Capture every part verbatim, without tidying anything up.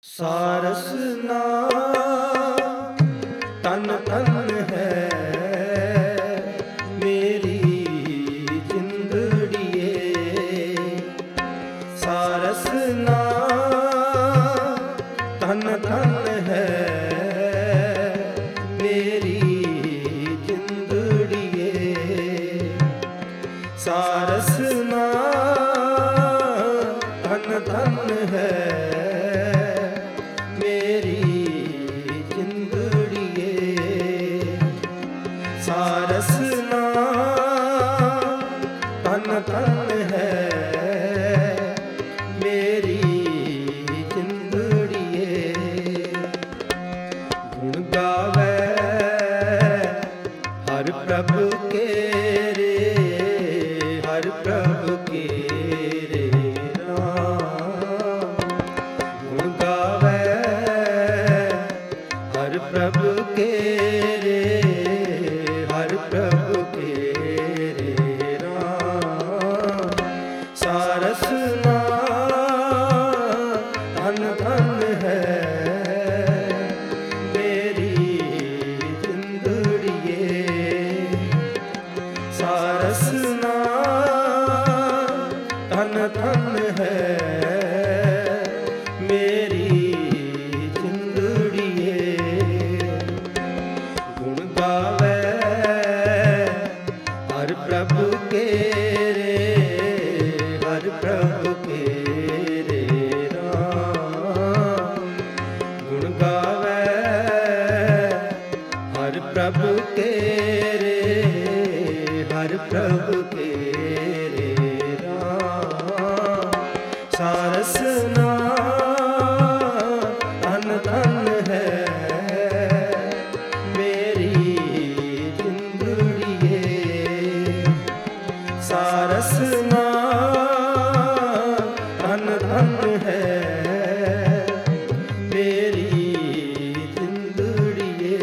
सारस नाम तन तन है मेरी जिंदड़िए। सारस नाम तन तन है मेरी जिंदड़िए। सारस नाम तन तन है सारस नाम तन तन है मेरी जिंदड़िए। गुण गावे हर प्रभु के रे, हर प्रभु के रे राम। गुण गावे हर प्रभु के रे, हर प्रभु के रे राम। सारस नाम तन तन है मेरी जिंदड़िए। सारस नाम तन तन है मेरी जिंदड़िए। गुण गावे हर प्रभु के रे, हर प्रभु के रे राम। गुण गावे हर प्रभु के रे, हर प्रभु के रे राम। सारस नाम तन तन है मेरी जिंदड़िए। सारस नाम तन तन है मेरी जिंदड़िए।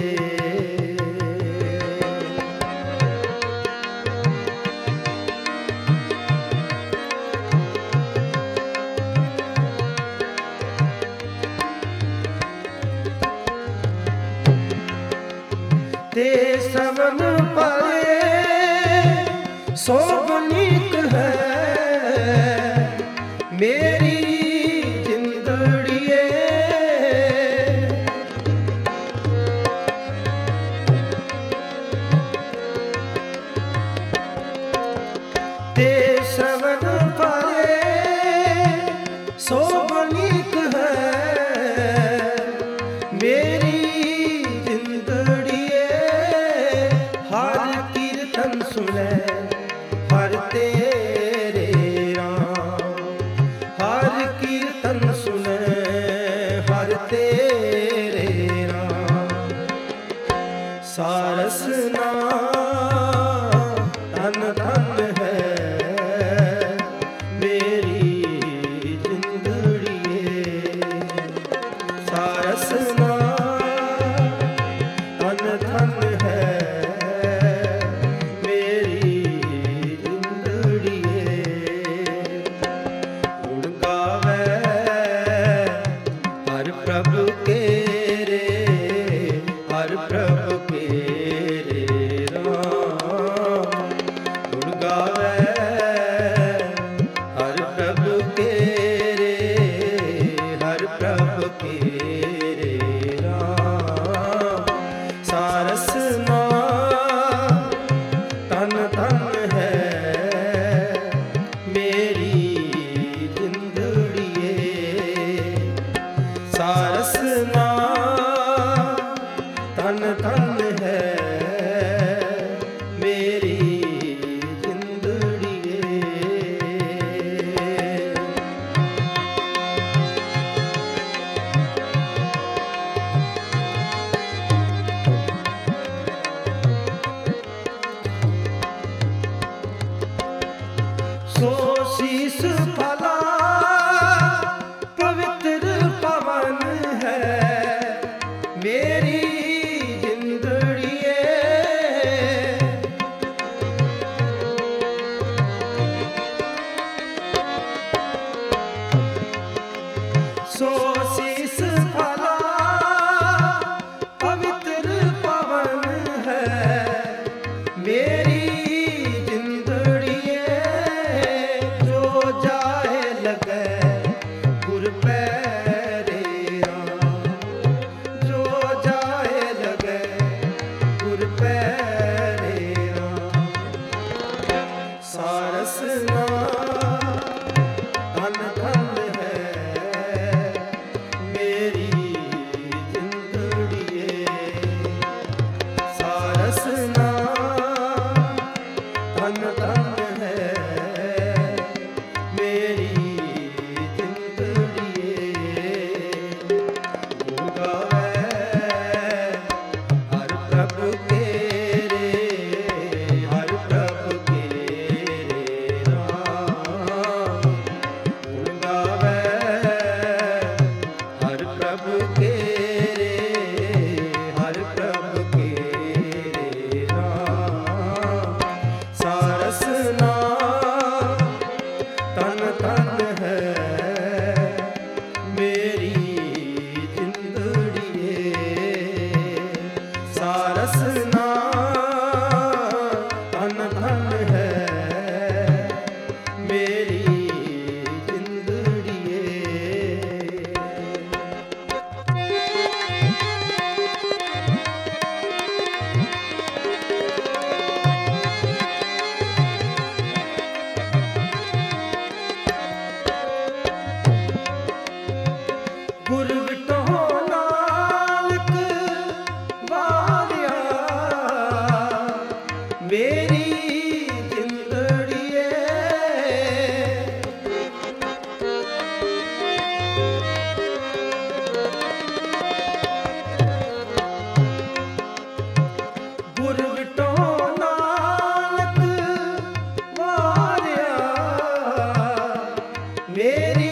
ते सवन परे सोबनीक है मेरी जिंदड़िए। ते सवन परे सोबनीक है मेरी सुने हर तेरे राम। हर कीर्तन सुने हर तेरे राम। सारस नाम तन तन है मेरी जिंदड़िए। सारस नाम तन तन है प्रभु के रे, हर प्रभु के रे राम। गुण गावे हर प्रभु के रे, हर प्रभु के रे राम। सारस नाम तन तन है मेरी जिंदड़िए। सारस नाम तन तन है मेरी जिंदड़िए। सो शीस फला पवित्र पवन ਪ੍ਰਭ ਕੇਰੇ, ਹਰਿ ਪ੍ਰਭ ਕੇਰੇ ਨਾਮ। ਸਾਰਸ ਨਾਮ ਤਨ ਤਨ ਹੈ ਮੇਰੀ ਜਿੰਦੜੀਏ। ਸਾਰਸ ਨਾਮ ਤਨ ਤਨ ਹੈ ਮੇਰੀ ਜਿੰਦੜੀਏ। ਗੁਰ ਵਿਟੋ ਨਾਨਕ ਵਾਰਿਆ ਮੇਰੀ ਜਿੰਦੜੀਏ। ਗੁਰ ਵਿਟੋ ਨਾਨਕ ਵਾਰਿਆ ਮੇਰੀ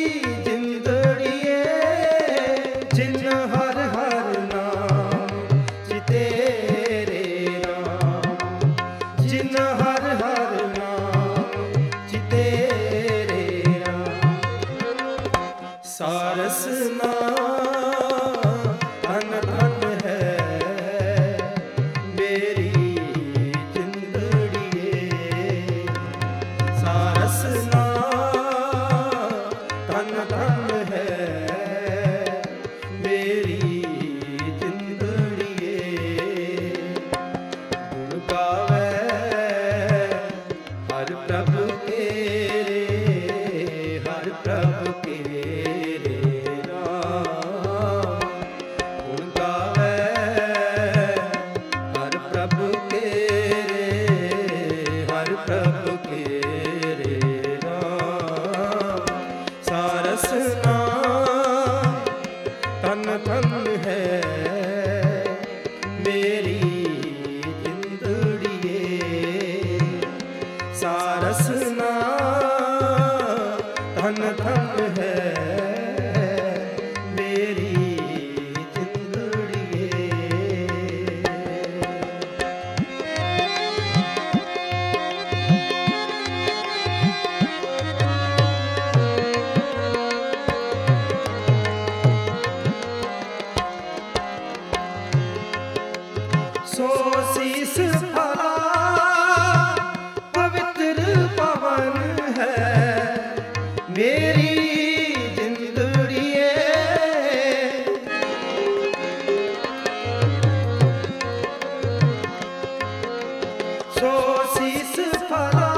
ਜਿਨ ਹਰ ਹਰ ਨਾਮ ਚਿਤੇਰੇ ਰਾਮ। ਜਿਨ ਹਰ ਹਰ ਨਾਮ ਚਿਤੇਰੇ ਰਾਮ। ਸਾਰਸ ਨਾਮ ਧਨ ਧਨ ਹੈ ਮੇਰੀ ਜਿੰਦੜੀਏ। ਸਾਰਸ ਨਾਮ ਧਨ ਧਨ ਹੈ ਮੇਰੀ ਜਿੰਦੜੀਏ। ਗੁਣ ਗਾਵੇ ਹਰਿ ਪ੍ਰਭ ਕੇਰੇ, ਹਰਿ ਪ੍ਰਭ ਕੇਰੇ ਨਾਮ। ਗੁਣ ਗਾਵੇ ਹਰਿ ਪ੍ਰਭ ਕੇਰੇ, ਹਰਿ ਪ੍ਰਭ ਕੇਰੇ ਨਾਮ। ਸਾਰਸ ਨਾਮ ਤਨ ਤਨ ਹੈ ਮੇਰੀ ਜਿੰਦੜੀਏ। ਸਾਰਸ ਨਾਮ ਤਨ ਤਨ ਹੈ ਮੇਰੀ ਜਿੰਦੜੀਏ। ਸੋ ਸੀਸ ਫਲਾ ਪਵਿੱਤਰ ਪਵਨ ਹੈ ਮੇਰੀ ਜਿੰਦੜੀਏ। ਸੋ ਸੀਸ ਫਲਾ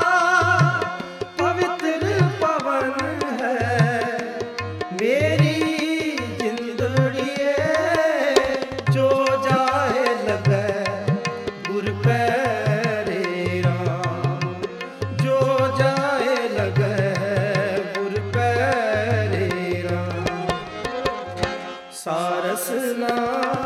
ਪਵਿੱਤਰ ਪਵਨ ਹੈ ਮੇਰੀ ਜਿੰਦੜੀਏ। ਜੋ ਜਾਏ ਲਗੈ ਗੁਰ ਪੈਰੇ ਰਾਮ। ਜੋ ਜਾਏ ਲਗੈ ਗੁਰ ਪੈਰੇ ਰਾਮ। ਸਾਰਸ ਨਾਮ